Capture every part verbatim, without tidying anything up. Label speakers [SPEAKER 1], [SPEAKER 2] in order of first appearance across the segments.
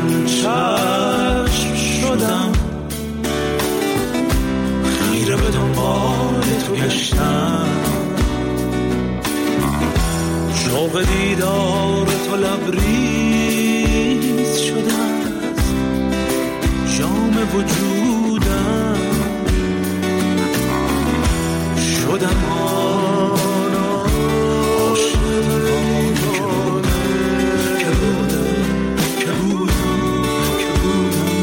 [SPEAKER 1] من چشم شدم، خیره به دنبال تو گشتم، شوق دیدار تو لبریز شده است جام وجودم، شدم آن عاشق که بودم که بودم که بودم که بودم.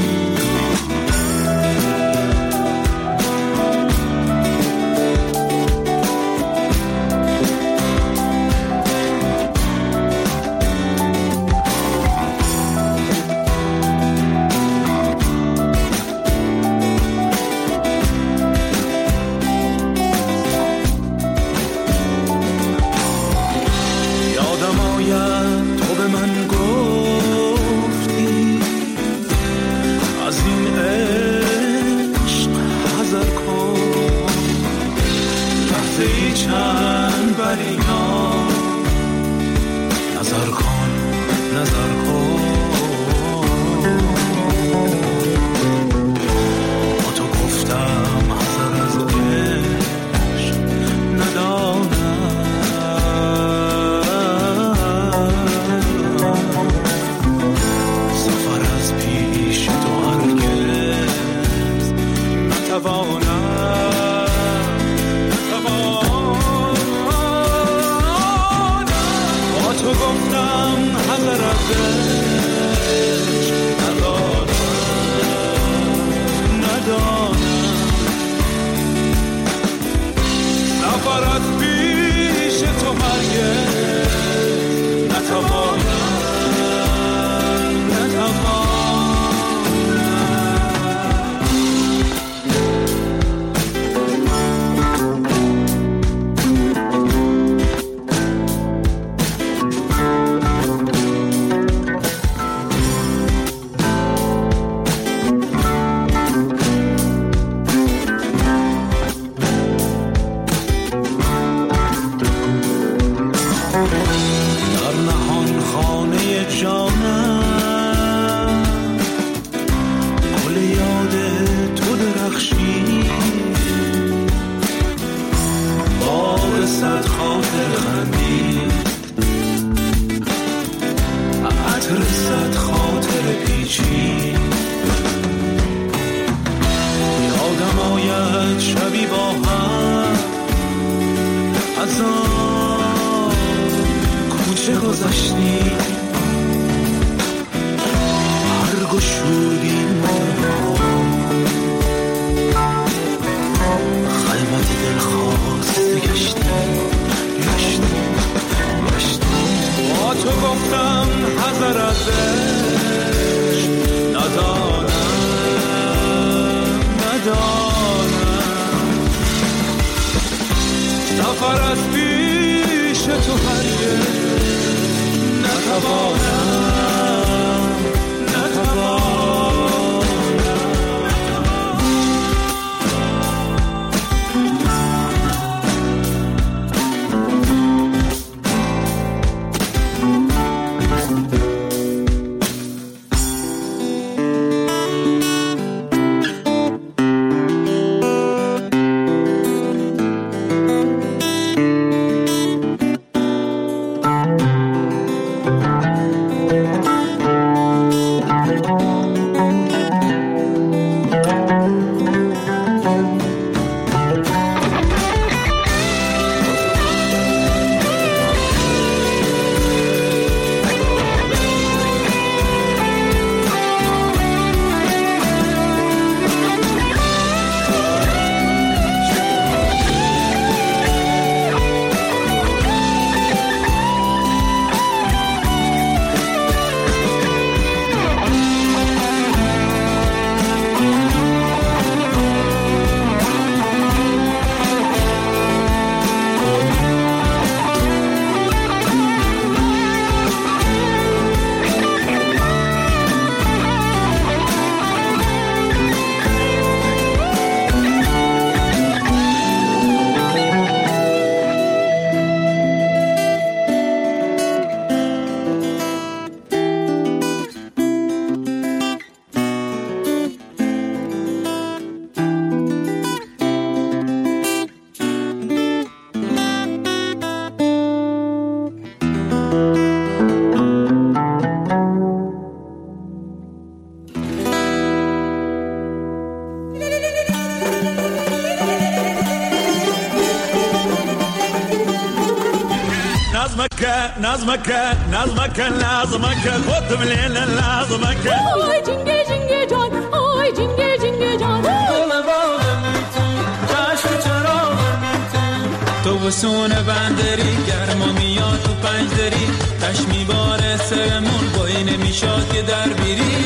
[SPEAKER 1] نظمك نظمك نظمك خود مليل نظمك
[SPEAKER 2] آی جنگه جنگه جان آی جنگه جنگه جان
[SPEAKER 1] دل باغم تو چشم چراغم تو تو وسون بندری گرما میاد تو پنجدری تش میباره سرمون بایی نمیشاد که در بیری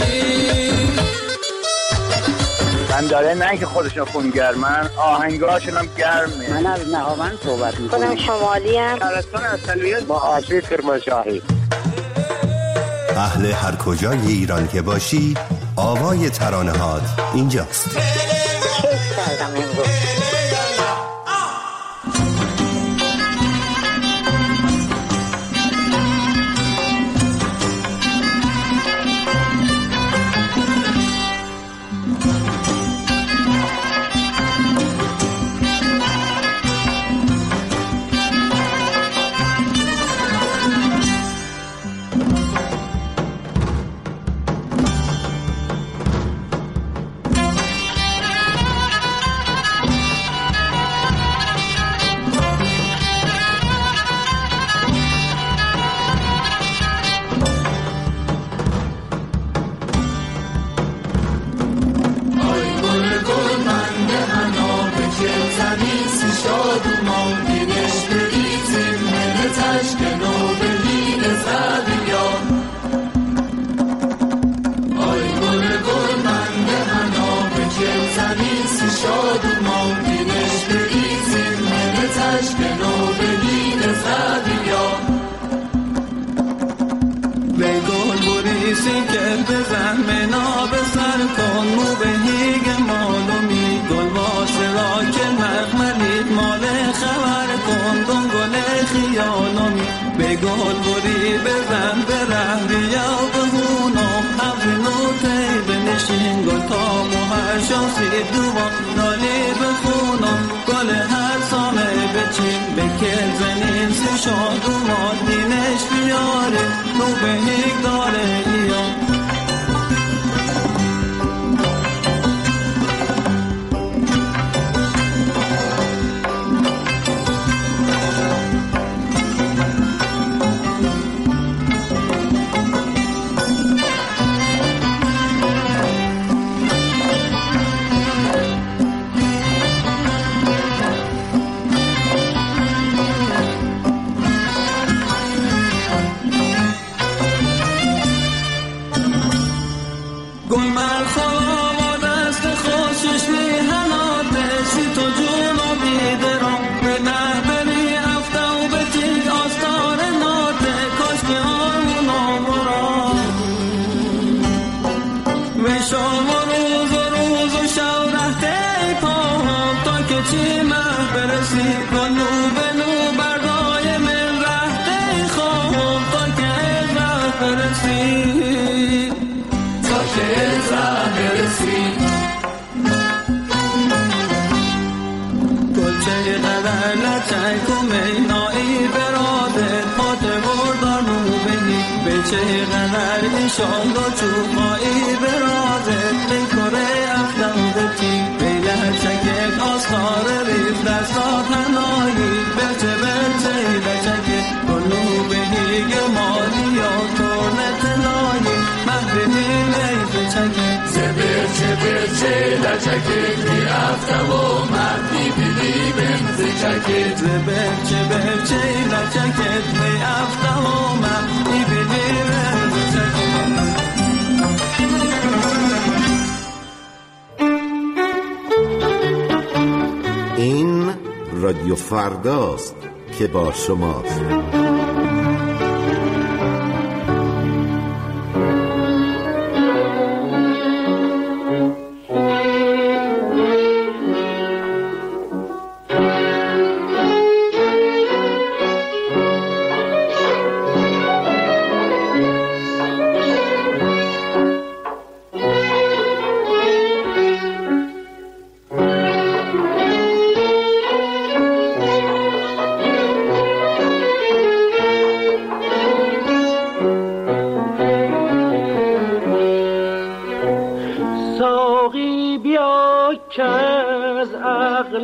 [SPEAKER 3] بنداره نه که خودشون خونگرمن آهنگاشون هم گرمه.
[SPEAKER 4] من از نهاوند صحبت میکنم.
[SPEAKER 5] خودم شمالی ام.
[SPEAKER 3] شهرستان اصلیت با آشی کرمانشاهی.
[SPEAKER 6] اهل هر کجای ایران که باشی آوای ترانه هات اینجاست.
[SPEAKER 5] کیف کردم امروز.
[SPEAKER 7] این رادیو فرداست که با شماست.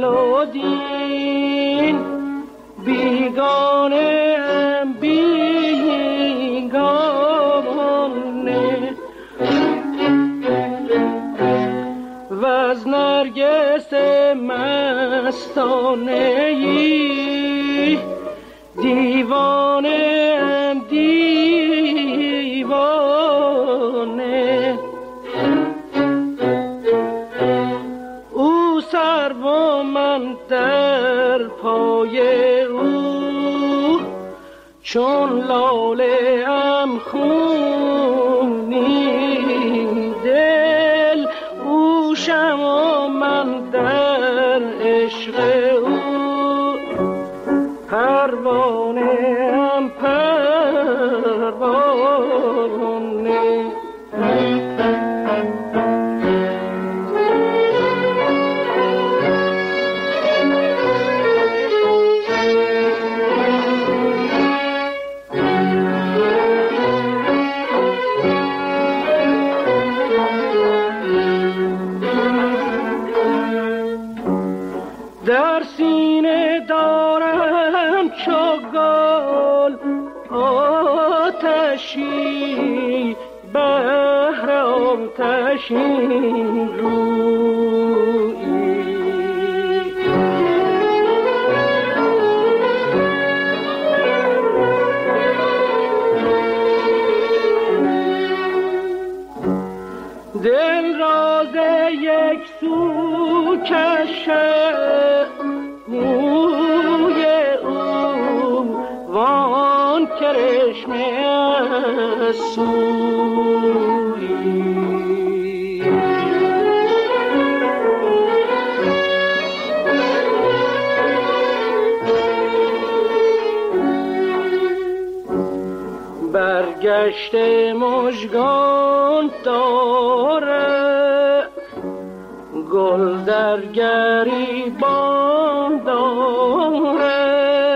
[SPEAKER 2] بیگانه بی
[SPEAKER 4] مستانه ای دیوانه ام دیوانه او سر و من در پای او چون لاله ام خونین دل او شما من در عشق او پروانه ام پروانه در سینه دارم چوگل آتشی بهر آتشین رویی دل راز یک سو کشه موی او وان کرشمه سوی برگشت مژگان داره گل در گریبان داره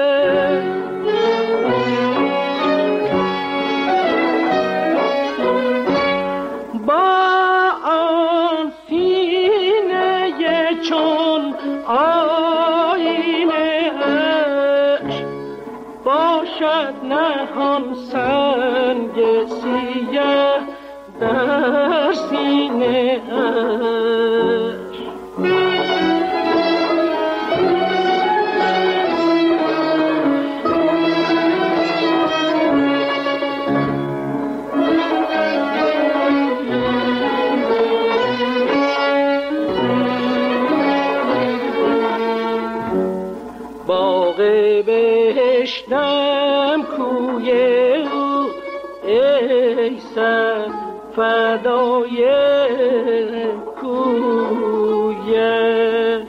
[SPEAKER 4] با آن سینه چون آینه اش باشد نهان سنگ سیه در سینه اش باغ بهشتم کوی او ای سر فدای کویه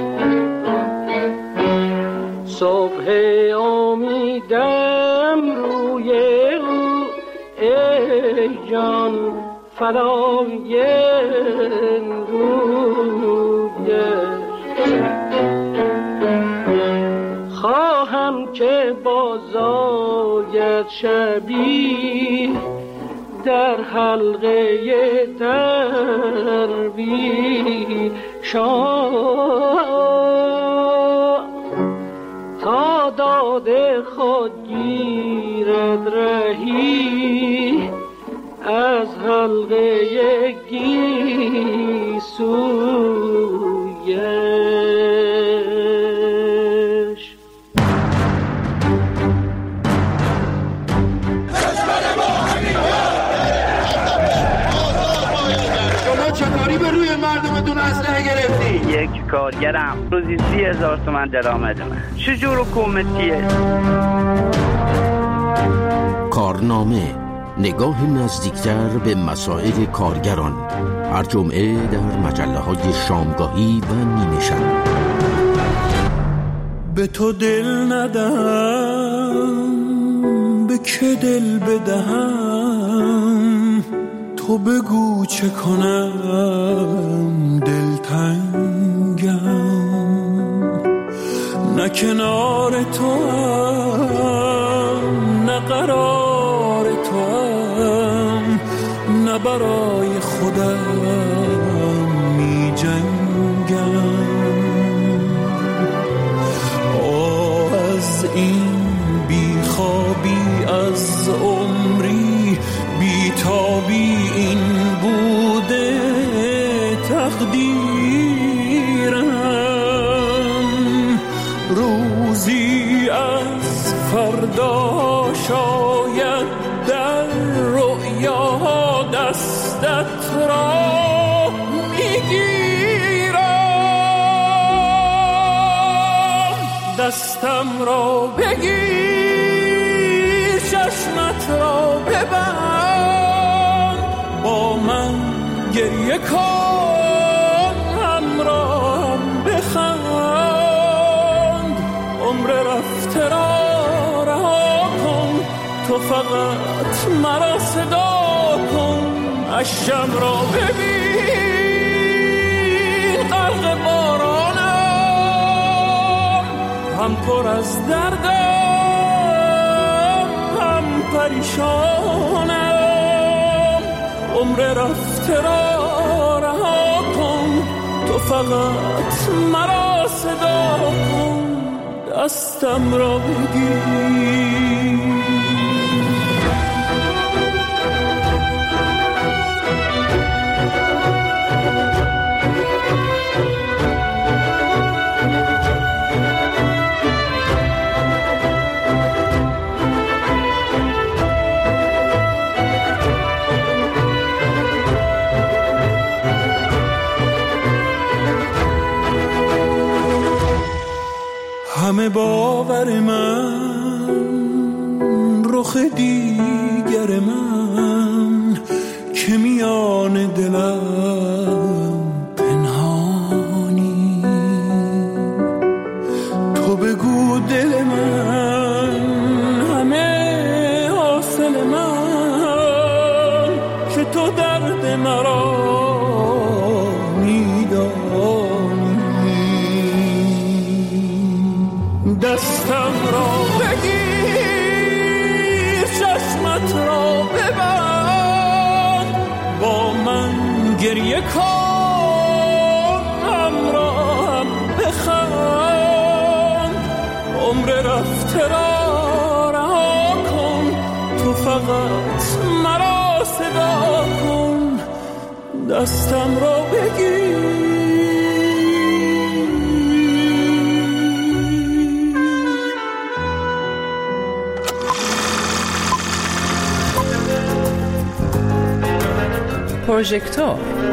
[SPEAKER 4] صبح امیدم روی او ای جان فدای رویه خواهم که بازاید شبی در حلقه درویشان تا داد خود گیرد رهی از حلقه گیسویش.
[SPEAKER 8] شما چطوری به روی مردمتون اسلحه گرفتی؟
[SPEAKER 3] یک کارگرم روزی سی هزار تومن درآمد من. چجور حکومتیه؟
[SPEAKER 9] کارنامه، نگاه نزدیکتر به مسائل کارگران، هر جمعه در مجله‌های شامگاهی و نیمه شب.
[SPEAKER 1] به تو دل ندم، به که دل بدهم، تو بگو چه کنم دلتنگم. نه کنار تو هم، نه قرار تو هم، نه برای خودم می جنگم. آه از این بی خوابی از عمری، بی تابی این بوده تقدیرم. دستت را میگیرم، دستم را بگیر، چشمت را ببند، با من گریه کن، همراهم بخند، عمر رفته را رها کن، تو فقط مرا صدا کن، اشکم را ببین غرق بارانم، هم پر از دردم هم پریشانم، عمر رفته را رها کن، تو فقط مرا صدا کن، دستم را بگیر. همه باور من، رخ دیگر من که میان دلم پنهانی، تو بگو دل من همه حاصل من، که تو درد مرا دستم را بگیر، چشمت را ببند، با من گریه کن، همراهم بخند، عمر رفته را رها کن، تو فقط مرا صدا کن، دستم را بگیر.
[SPEAKER 10] پروژکتور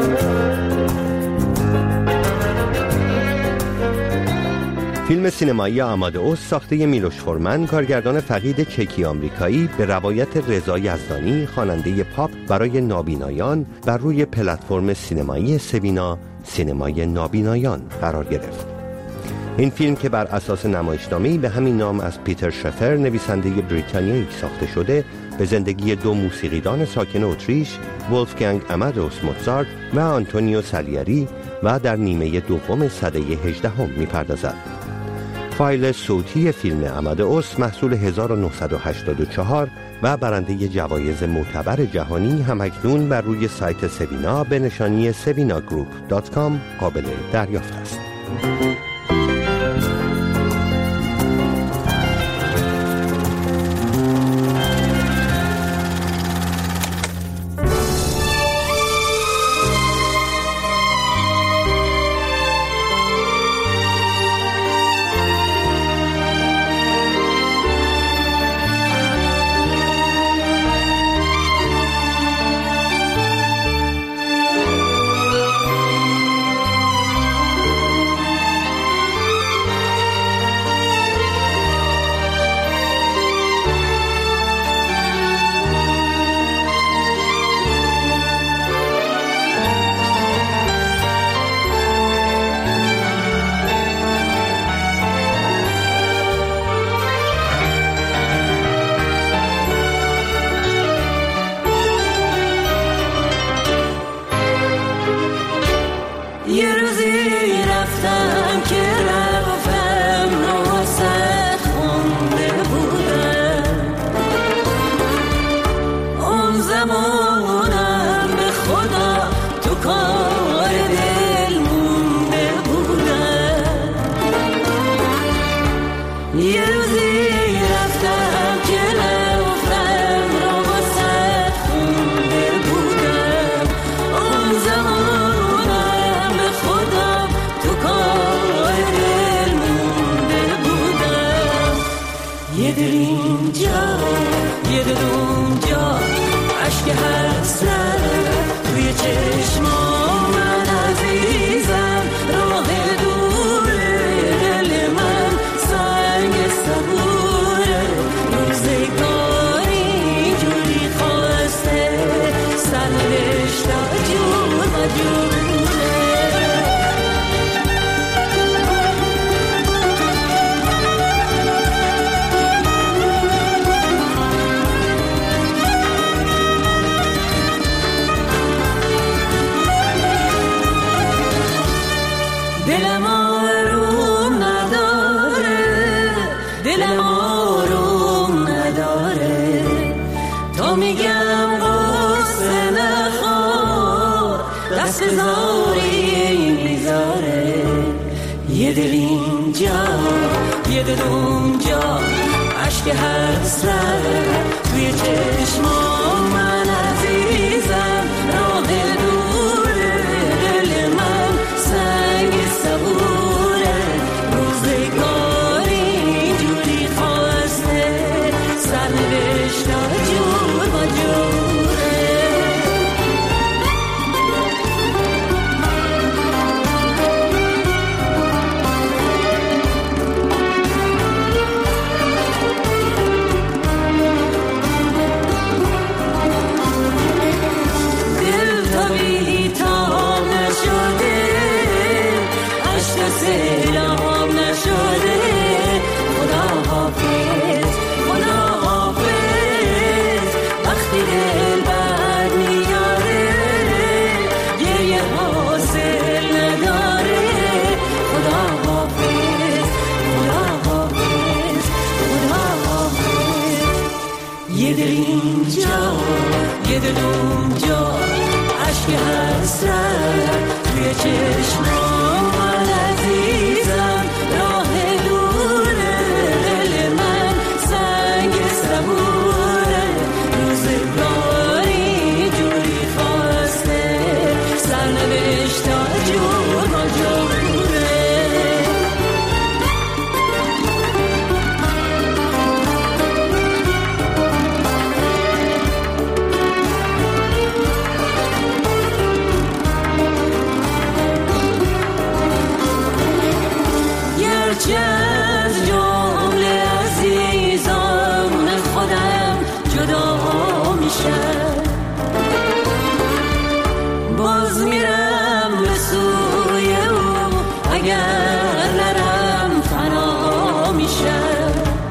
[SPEAKER 6] فیلم سینمایی آمادئوس ساخته میلوش فورمن، کارگردان فقید چکی آمریکایی، به روایت رضا یزدانی، خواننده پاپ، برای نابینایان بر روی پلتفرم سینمایی سوینا، سینمای نابینایان قرار گرفت. این فیلم که بر اساس نمایشنامه‌ای به همین نام از پیتر شفر، نویسنده بریتانیایی ساخته شده، به زندگی دو موسیقیدان ساکن اتریش، ولفگنگ آمادئوس موزارت و آنتونیو سالیری و در نیمه دوم سده هجدهم می‌پردازد. فایل صوتی فیلم آمادئوس محصول هزار و نهصد و هشتاد و چهار و برنده جوایز معتبر جهانی همکنون بر روی سایت سوینا به نشانی سوینا گروپ دات کام قابل دریافت است.
[SPEAKER 10] دست بذاری میذاره یه دل اینجا یه دل اونجا عشق حسرت توی چشمام من عزیزم راه دوره دل من سنگ صبوره روزگاری جوری خواسته سرنوشتا جور با جوره سلام نشده خدا حافظ خدا حافظ وقتی دل بر میاره گریه حاصل نداره خدا حافظ خدا حافظ خدا حافظ یه دل اینجا یه دل اونجا عشق حسرت توی چشمام عزیزم راه دوره دل من سنگ صبوره روزگاری جوری خواسته سرنوشتا جور با جوره گرچه از جمله عزیزان خودم جدا میشم باز میرم به سوی او اگر نرم فنا میشم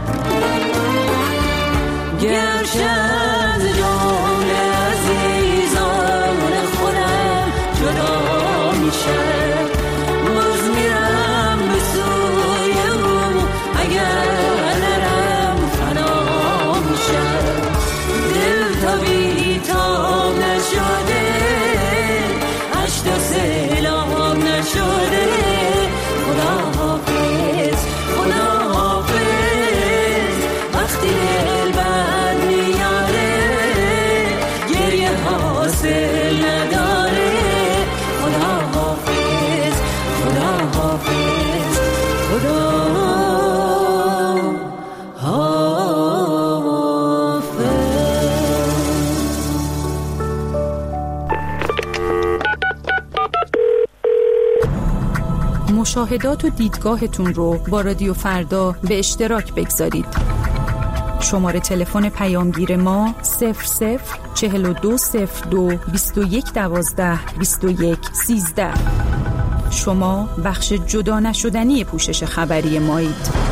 [SPEAKER 10] گرچه از جمله عزیزان خودم جدا میشم باز میرم به سوی او اگر نرم فنا میشم دل تا بی تاب نشده عشق و سلام نشده خدا حافظ خدا حافظ وقتی دل بر میاره گریه حاصل نداره خدا حافظ خدا حافظ خدا
[SPEAKER 11] مشاهدات و دیدگاهتون رو با رادیو فردا به اشتراک بگذارید. شماره تلفن پیامگیر ما صفر صفر چهل و دو صفر دو بیست و یک دوازده بیست و یک سیزده. شما بخش جدا نشدنی پوشش خبری مایید.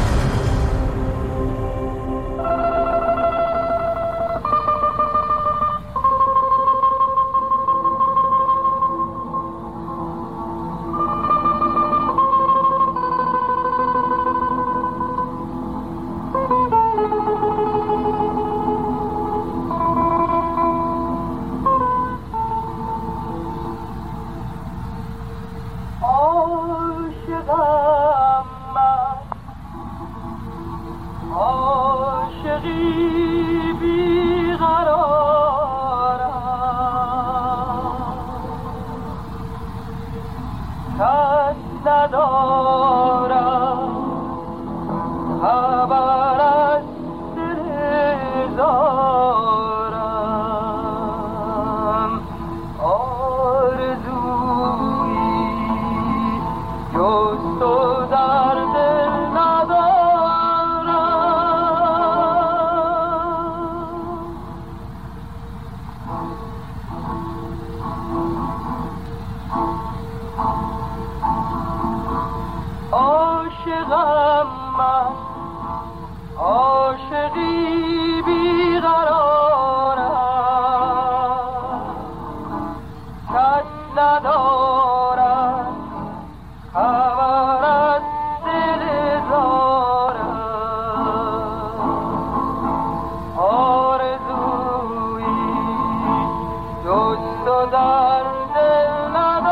[SPEAKER 12] در دل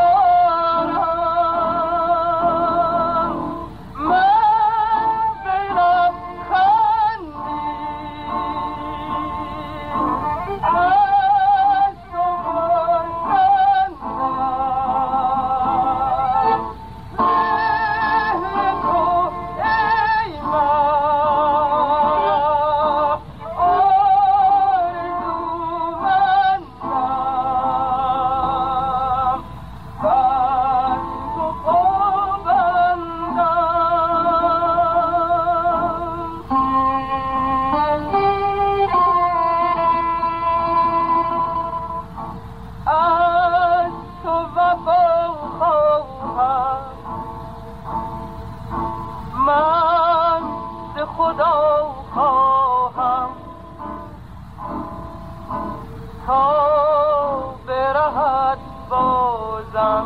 [SPEAKER 4] بازم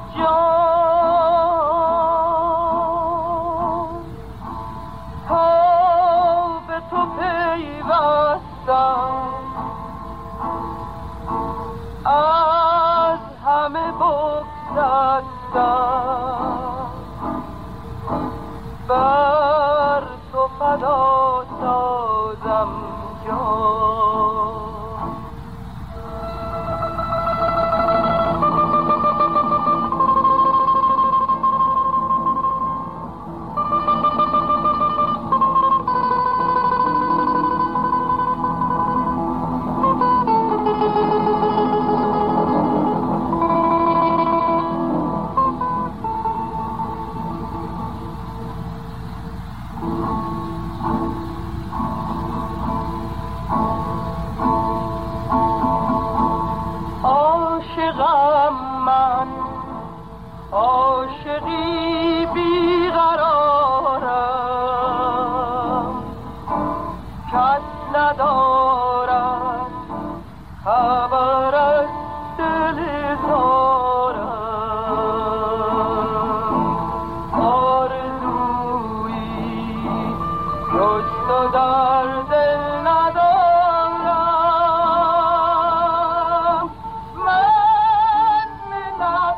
[SPEAKER 4] جان تا به تو پیوستم از همه بگذشتم بر تو فدا سازم جان عاشقی بیقرارم کس ندارد خبر از دل زارم آرزویی جز تو در دل ندارم من منت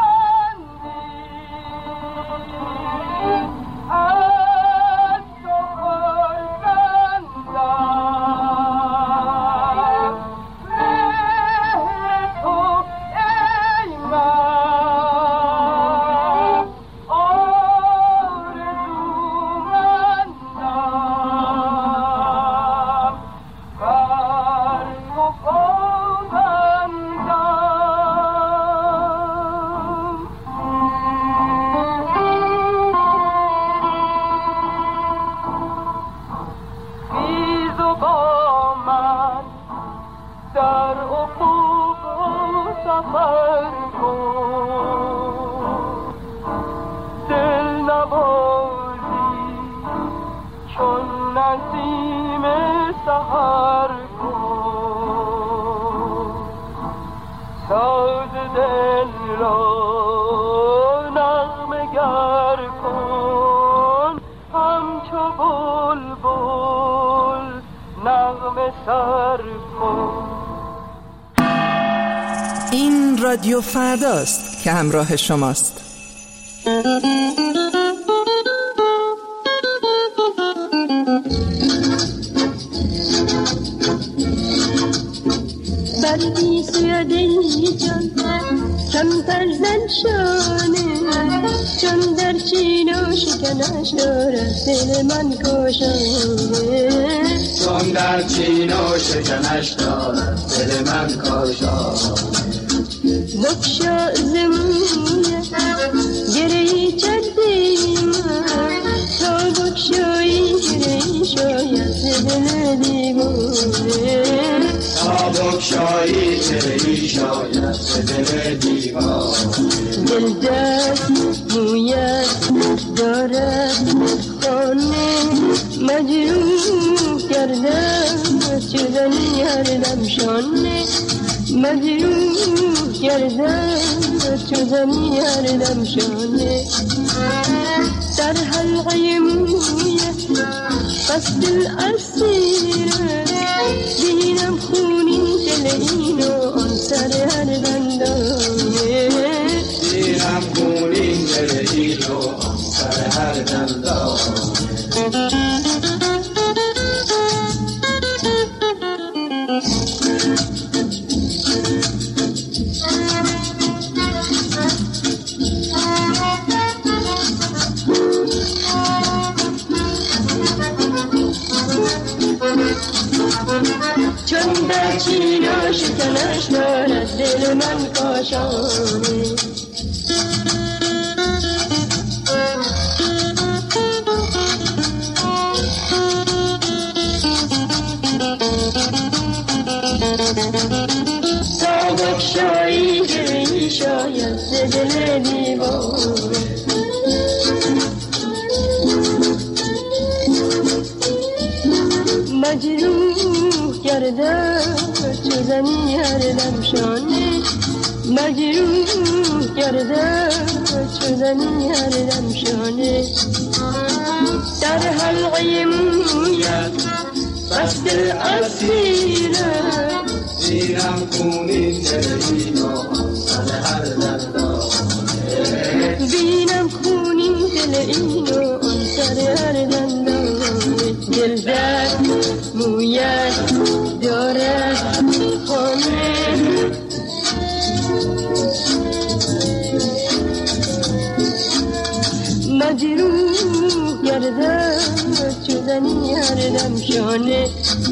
[SPEAKER 12] این رادیو فرداست که همراه شماست.
[SPEAKER 13] بردی سیادی جان کمتر زن شانه چون در چین و شکنش دارد دل من کاشانه
[SPEAKER 8] چون در چین و شکنش دارد دل من کاشانه
[SPEAKER 13] بکشا زمونه گرهی چردی من تا بکشایی گرهی شاید دل دیوانه
[SPEAKER 8] تا بکشایی گرهی شاید دل دیوانه
[SPEAKER 13] دل دست مویت دارد خانه مجروح کردم چوزنی هر دم شانه مجروح کردم چوزنی هر دم شانه در حلقه مویت قصد الاسیره بینم خونین دل اینو آن سر هر دندانه
[SPEAKER 8] بینم خونین دل اینو آن سر هر دندانه
[SPEAKER 13] چون در چین و شکنش دارد دل من کاشانه تا بکشایی گرهی شاید دل دیوانه مجروح کرده چوزنی هر دم شانه مجروح کرده شدنی هر دمشانه در حلقه مویت بست اسیره
[SPEAKER 8] دیرم کونین دلینو سر هر دندانه
[SPEAKER 13] بینم کونین دل اینو آن سر هر دندانه دل در مویت داره خانه مجروح گرده شدنی هر دمشانه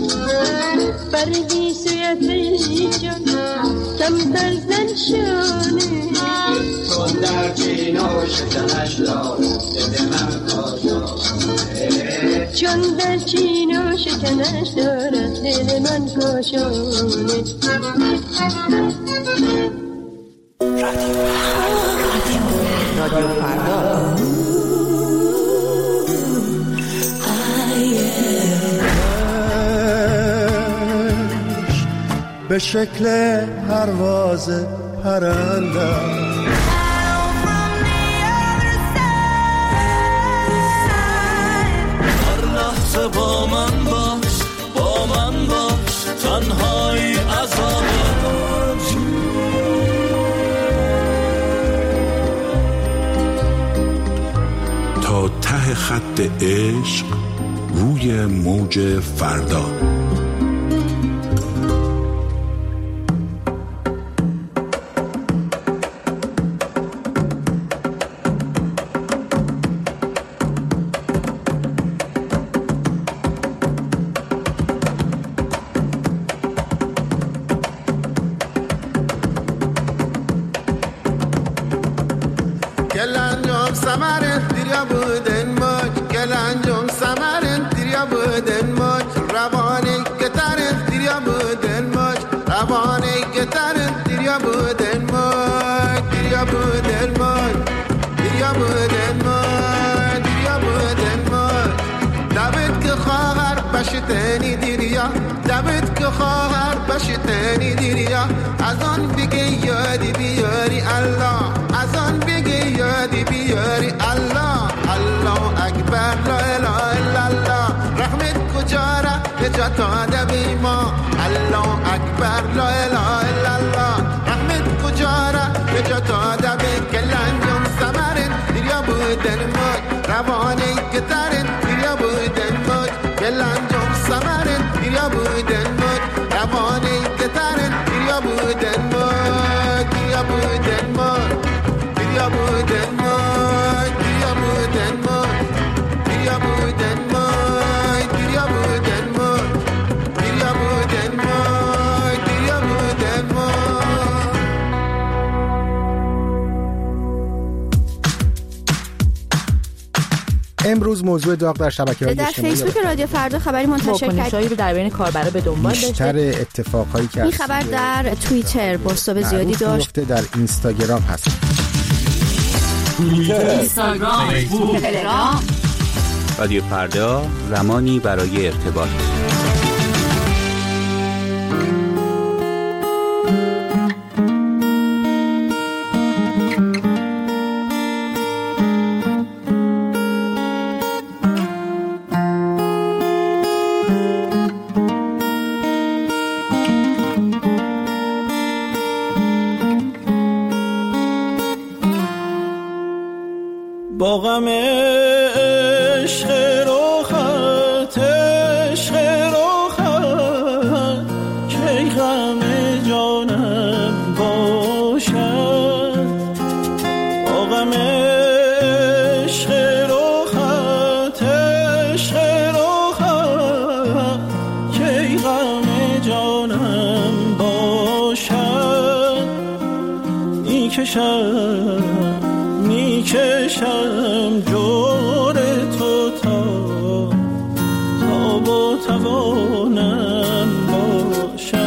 [SPEAKER 13] بردی سویت جان کم ترزن شانه
[SPEAKER 8] چون در چینو شکنش دارم دل من کاشانه
[SPEAKER 13] چون در چینو شکنش دارد دل من کاشانه
[SPEAKER 12] رادیو فردا
[SPEAKER 14] به شکل پرواز پرنده
[SPEAKER 1] هر لحظه با من باش با من باش تنهایی عذاب
[SPEAKER 15] تا ته خط عشق روی موج فردا.
[SPEAKER 16] بشتنی دیریا دبت که خواهر بشتنی دیریا از آن بگی یادی بیاری الله از آن بگی یادی بیاری الله الله اکبر لا اله الا الله رحمت کجا را نجات آده بی ما الله اکبر لا اله الا الله رحمت کجا را نجات آده بی کلان جون سمرن دیریا بودن مد روانی کترن دیریا بودن مد کلان جون سمرن دیریا بودن مد روانی کترن دیریا بودن مد دیریا بودن مد دیریا بودن مد دیریا بودن مد دیریا بودن مد دیریا بودن مد دیریا بودن مد دیریا بودن مد.
[SPEAKER 17] امروز موضوع داغ در شبکه‌های
[SPEAKER 18] در
[SPEAKER 17] اجتماعی
[SPEAKER 18] فیسبوک رادیو فردا خبری منتشر کرد
[SPEAKER 12] رو در بین کاربرا به دنبال داشته.
[SPEAKER 17] بیشتر اتفاقایی که
[SPEAKER 18] این خبر در توییتر بازتاب زیادی داشت.
[SPEAKER 17] در اینستاگرام هست.
[SPEAKER 11] اینستاگرام، فیسبوک، تلگرام.
[SPEAKER 19] رادیو فردا زمانی برای ارتباط.
[SPEAKER 1] با غم عشق روخت عشق روخت که غم جانم باشد با غم عشق روخت عشق روخت که غم جانم باشد میکشم میکشم جور تو تا تا با توانم باشد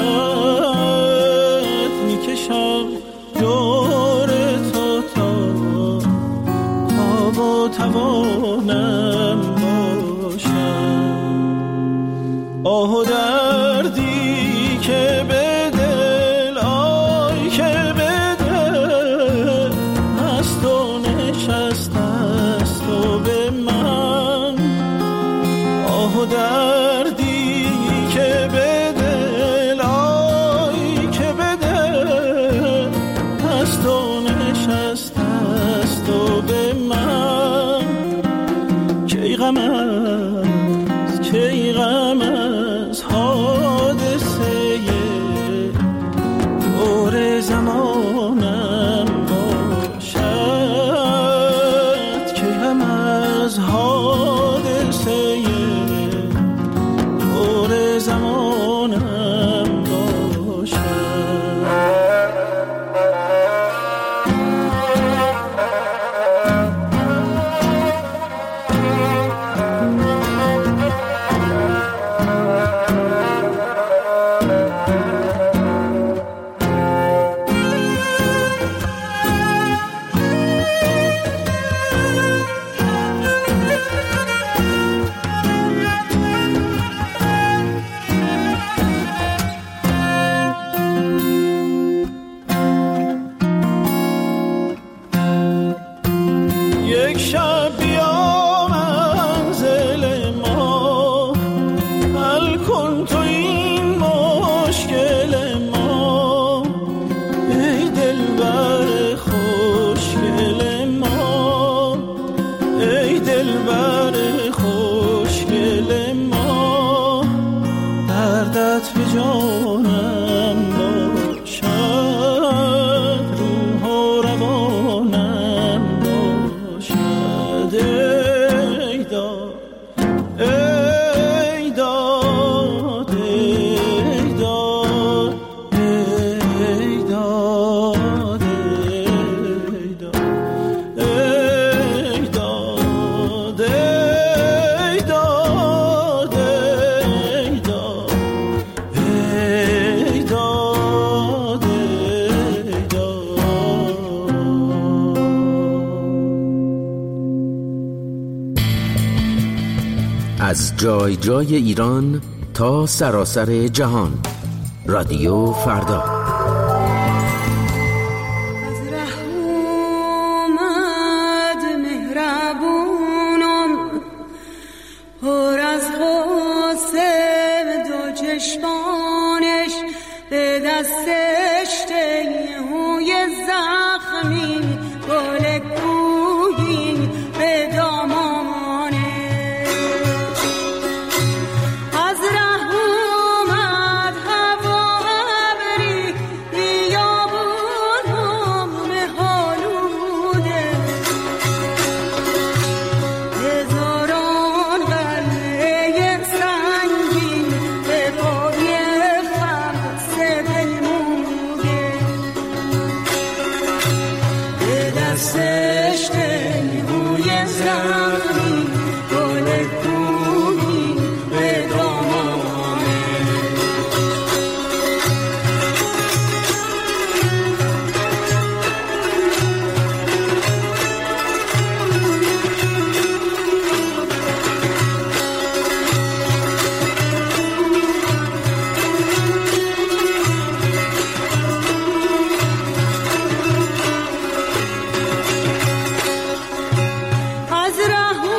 [SPEAKER 1] میکشم جور تو تا تا با توانم باشد آه و دردی که به دل آی که به دل زمانم باشد که هم از حادثه دور زمانم باشد.
[SPEAKER 9] از جای جای ایران تا سراسر جهان، رادیو فردا.
[SPEAKER 10] چشمانش به دستش تیهوی زخمی گل کوهی به دامانش از ره اومد هوا ابری بیابون مهالوده هزاران قلعه سنگین به پای خمس دلموده به دستش تیهوی زخمی گل کوهی به دامانش از ره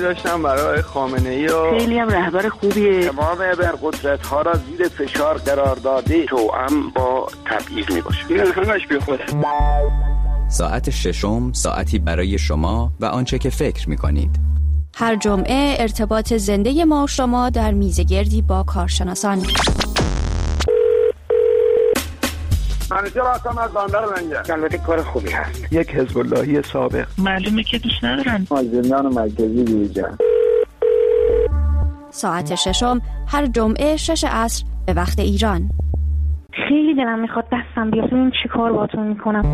[SPEAKER 3] داشتم برای خامنه‌ای و
[SPEAKER 20] خیلی هم رهبر خوبیه.
[SPEAKER 3] تمام ابرقدرت ها را زیر فشار قرار داده، توأم با تبعیض میباشه. این همش بی خوده.
[SPEAKER 21] ساعت ششم ساعتی برای شما و آنچه که فکر میکنید.
[SPEAKER 18] هر جمعه ارتباط زنده ما و شما در میزگردی با کارشناسان.
[SPEAKER 3] منیجر هستم از بندر لنگر. البته کار خوبی هست. یک حزب اللهی سابق.
[SPEAKER 20] معلومه که دوست ندارن.
[SPEAKER 3] مازندران مرکزی بیرجان.
[SPEAKER 18] ساعت ششم هر جمعه شش عصر به وقت ایران.
[SPEAKER 20] خیلی دلم میخواد دستم بیاد. این چی کار باهاتون میکنم؟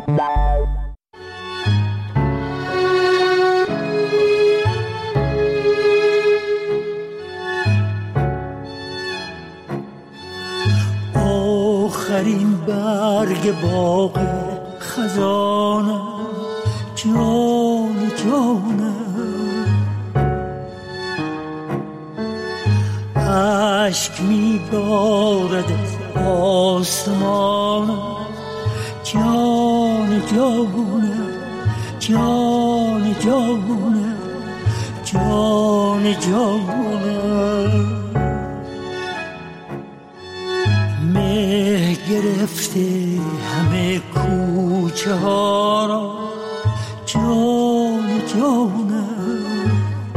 [SPEAKER 10] آخرین برگ باغ خزانم، جان جانم، عشق میبارد از آسمانم، جان جانم، جان جانم، جان جانم. مه گرفته همه کوچه ها را، جان جانم،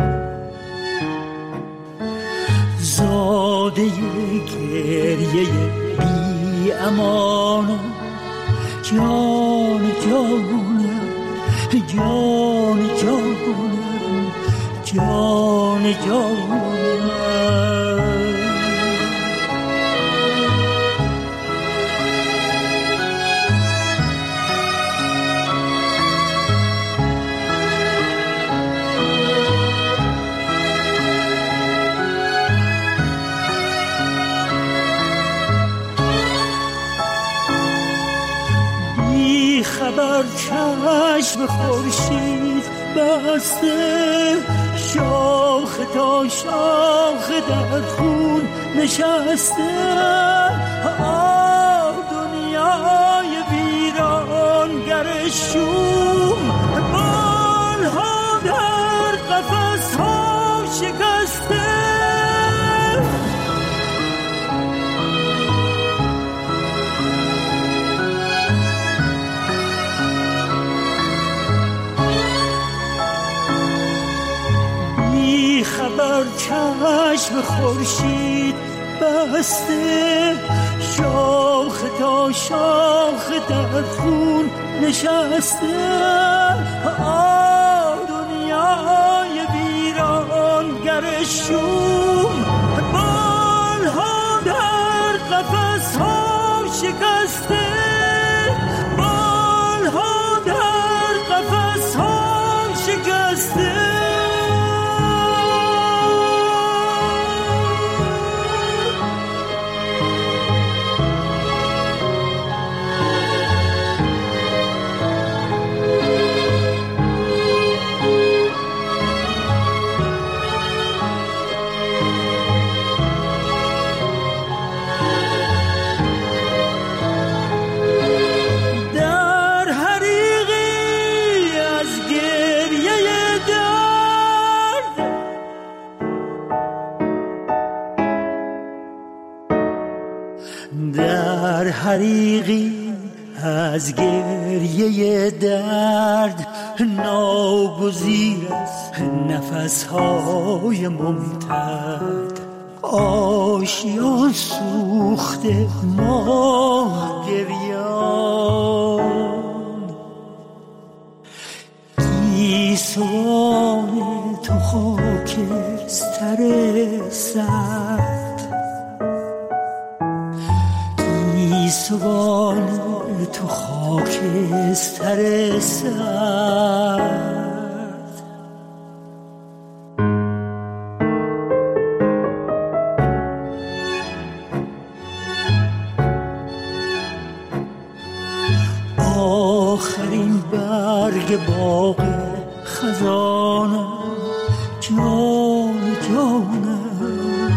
[SPEAKER 10] زاده گریه بی امانم، جان جانم، جان جانم، جان جانم. خبر چشم خورشید بسته، شاخ تا شاخ در خون نشسته. آه دنیای ویرانگر شوم، بالها در قفس ها شکسته. خبر چشم خورشید بسته، شاخ تا شاخ در خون نشسته. آه دنیای ویرانگر شوم، بالها در قفس ها شکسته، بالها در قفس ها شکسته. در حریقی از گریه درد، ناگزیر از نفسهای ممتد، آشیان سوخته ماه گریان، گیسوان تو خاکستر سرد، گیسوان تو خاکستر سرد. آخرین برگ باغ خزانم، جان جانم،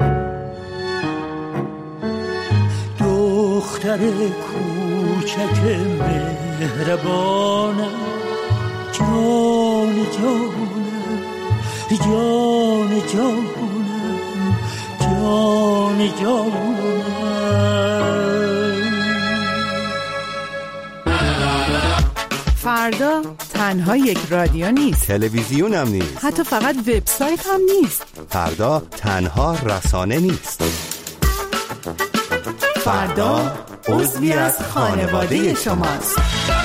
[SPEAKER 10] دختر کوچک مهربانم، جان جانم، جان جانم جان جانم.
[SPEAKER 5] فردا تنها یک رادیو نیست،
[SPEAKER 6] تلویزیون هم نیست،
[SPEAKER 5] حتی فقط وبسایت هم نیست.
[SPEAKER 6] فردا تنها رسانه نیست.
[SPEAKER 5] فردا عضوی از خانواده شماست.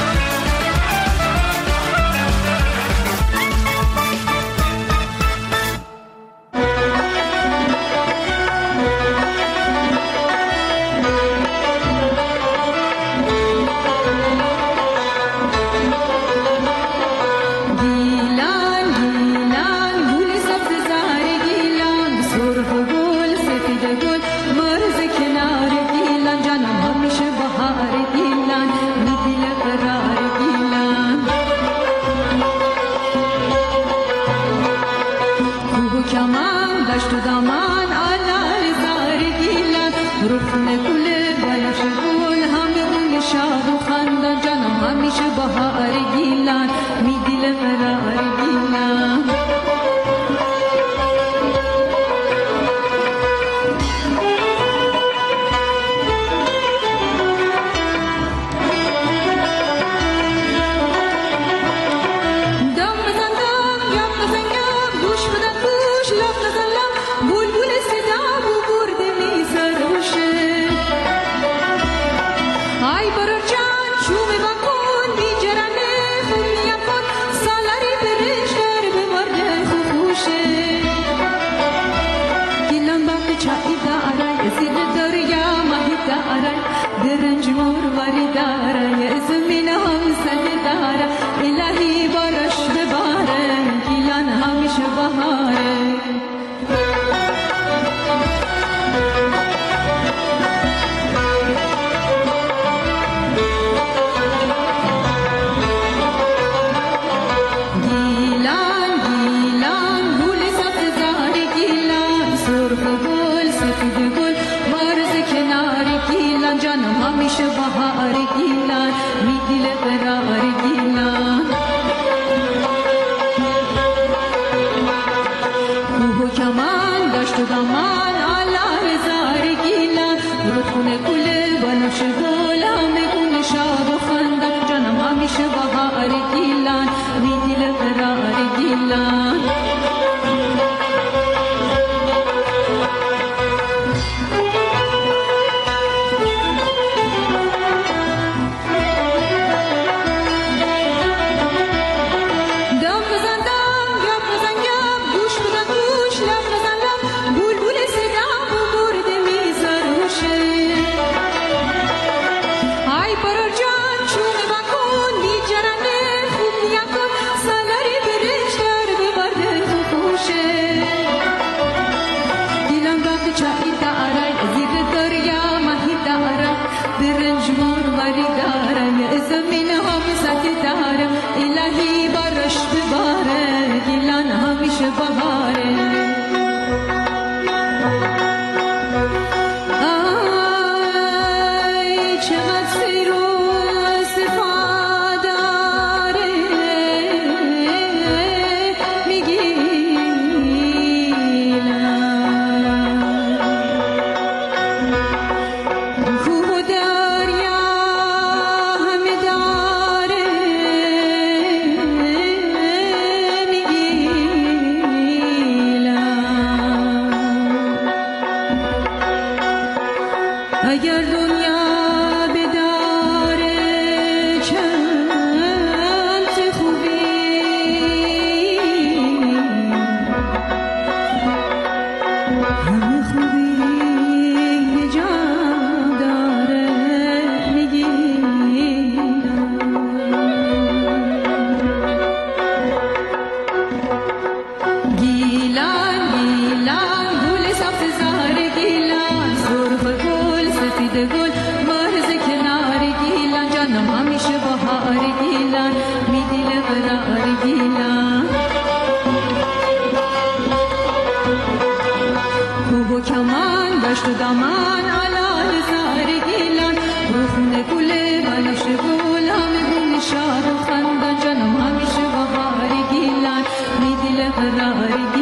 [SPEAKER 22] دشت و دامن علال زار گیلان روخونه گله بلوش گل همه بون شاد و خنده جنم همیشه بهار گیلان می دل قرار گیلان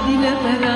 [SPEAKER 22] دیل قرار